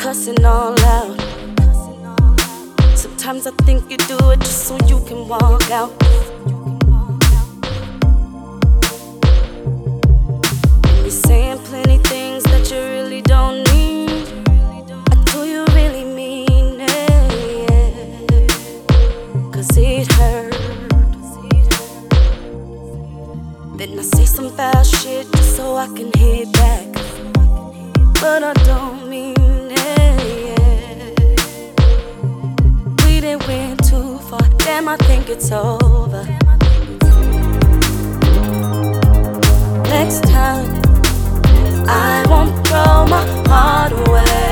cussing all out. Sometimes I think you do it just so you can walk out. You're saying plenty things that you really don't need. Do you really mean it? 'Cause it hurt. Then I say some foul shit just so I can hit back, but I don't mean it. We done went too far. Damn, I think it's over. Next time I won't throw my heart away.